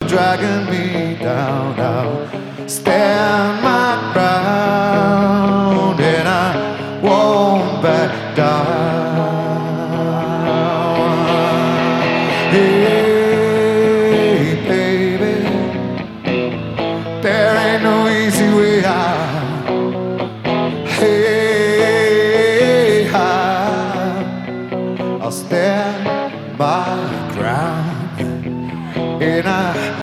dragging me down. I'll stand my ground and I won't back down. Hey.